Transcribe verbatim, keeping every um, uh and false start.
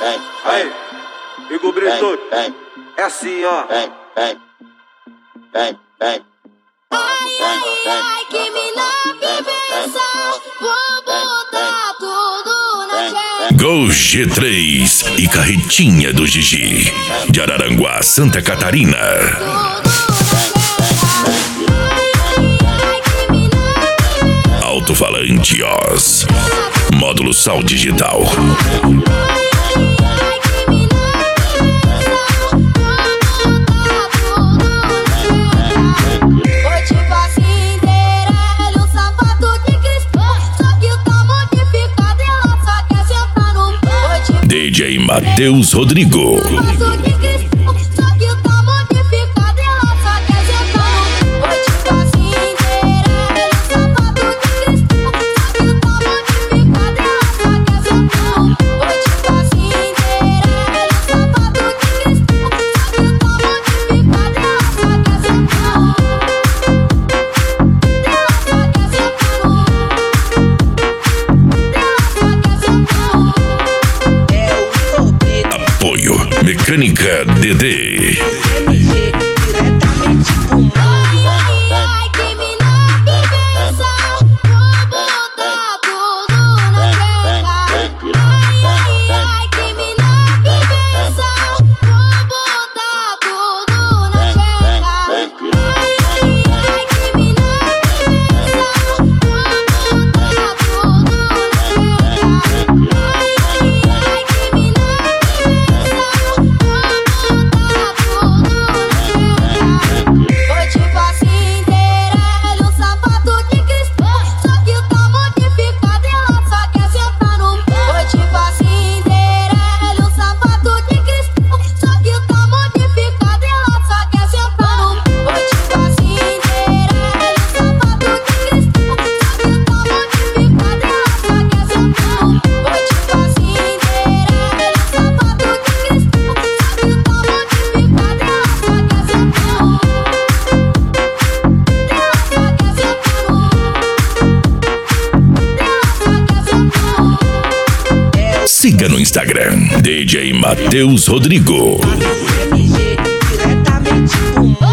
Aí, Igor Brito, é assim, ó. Ai, que mina bebeza, vou botar tudo na jega. Gol G três e Carretinha do Gigi, de Araranguá, Santa Catarina. Alto-falante Oz, módulo Sal Digital. D J Matheus Rodrigo. Mecânica D D. Siga no Instagram, D J Matheus Rodrigo. M G diretamente do